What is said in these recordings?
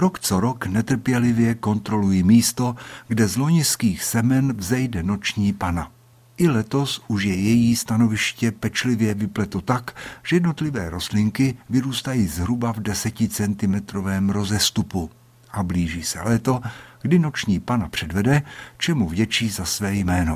Rok co rok netrpělivě kontroluji místo, kde z loňských semen vzejde noční pana. I letos už je její stanoviště pečlivě vypleto tak, že jednotlivé rostlinky vyrůstají zhruba v 10cm rozestupu. A blíží se léto, kdy noční pana předvede, čemu vděčí za své jméno.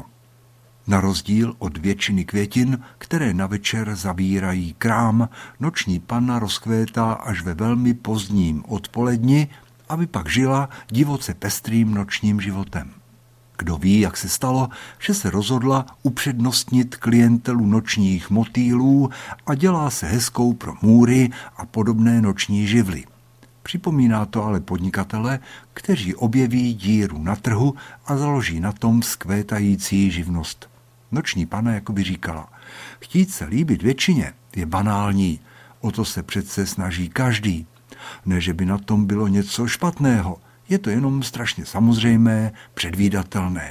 Na rozdíl od většiny květin, které na večer zavírají krám, noční panna rozkvétá až ve velmi pozdním odpoledni, aby pak žila divoce pestrým nočním životem. Kdo ví, jak se stalo, že se rozhodla upřednostnit klientelu nočních motýlů a dělá se hezkou pro můry a podobné noční živly. Připomíná to ale podnikatele, kteří objeví díru na trhu a založí na tom vzkvétající živnost. Noční panna jakoby říkala, chtít se líbit většině je banální, o to se přece snaží každý. Ne, že by na tom bylo něco špatného, je to jenom strašně samozřejmé, předvídatelné.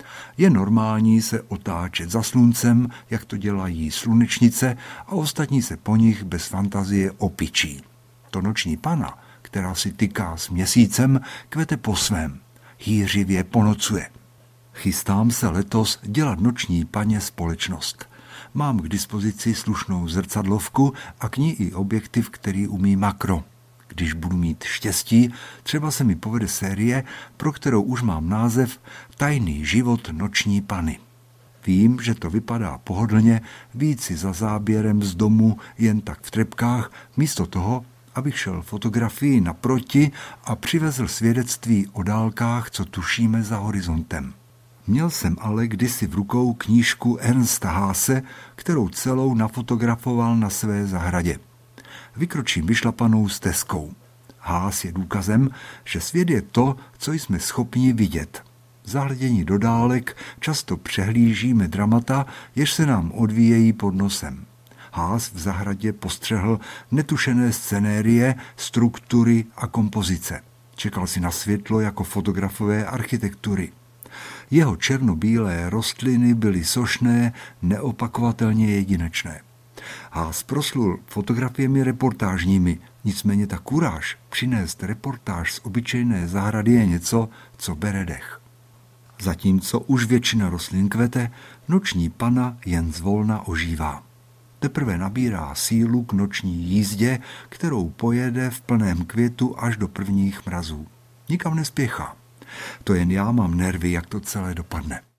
Je normální se otáčet za sluncem, jak to dělají slunečnice, a ostatní se po nich bez fantazie opičí. To noční panna, která si tyká s měsícem, kvete po svém, hýřivě ponocuje. Chystám se letos dělat noční paně společnost. Mám k dispozici slušnou zrcadlovku a k ní i objektiv, který umí makro. Když budu mít štěstí, třeba se mi povede série, pro kterou už mám název Tajný život noční panny. Vím, že to vypadá pohodlně, víc si za záběrem z domu jen tak v trepkách, místo toho, abych šel fotografii naproti a přivezl svědectví o dálkách, co tušíme za horizontem. Měl jsem ale kdysi v rukou knížku Ernsta Haase, kterou celou nafotografoval na své zahradě. Vykročím vyšlapanou stezkou. Haas je důkazem, že svět je to, co jsme schopni vidět. Zahledění do dálek často přehlížíme dramata, jež se nám odvíjejí pod nosem. Haas v zahradě postřehl netušené scenérie, struktury a kompozice. Čekal si na světlo jako fotografové architektury. Jeho černobílé rostliny byly sošné, neopakovatelně jedinečné. Haas proslul fotografiemi reportážními, nicméně ta kuráž přinést reportáž z obyčejné zahrady je něco, co bere dech. Zatímco už většina rostlin kvete, noční panna jen zvolna ožívá. Teprve nabírá sílu k noční jízdě, kterou pojede v plném květu až do prvních mrazů. Nikam nespěchá. To jen já mám nervy, jak to celé dopadne.